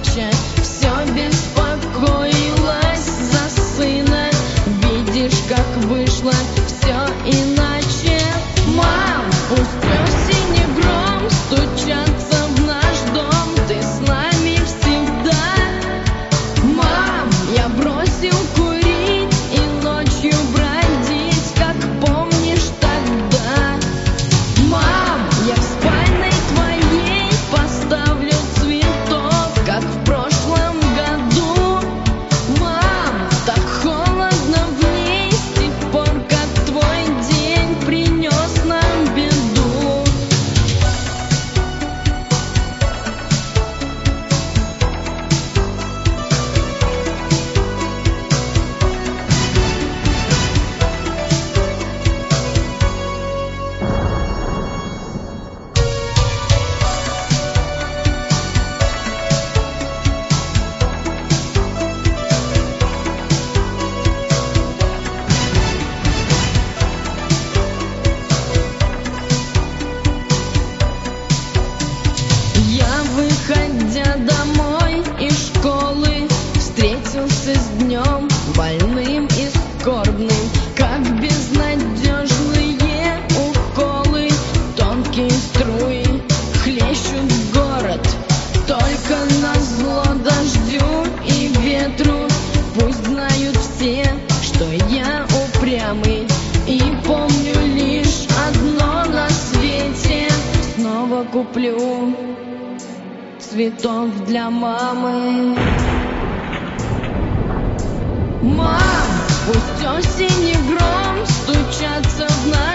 плача, все беспокоилась за сына. Видишь, как вышло все иначе. Мам, пусть осень и гром стучатся в наш дом, ты с нами всегда. Мам, я бросил курить и ночью бродить, как помнишь тогда. Мам, я в спальной твоей поставлю цветок, как в прошлом году. Мам, так холодно в ней с тех пор, как твой день принес нам беду. Я, выходя домой из школы, встретился с днем больным и скорбным, как безнадежные уколы. Тонкие струи хлещут в город, только назло дождю и ветру. Пусть знают все, что я упрямый и помню лишь одно на свете: снова куплю цветов для мамы. Мам, пусть осень и гром стучатся в наш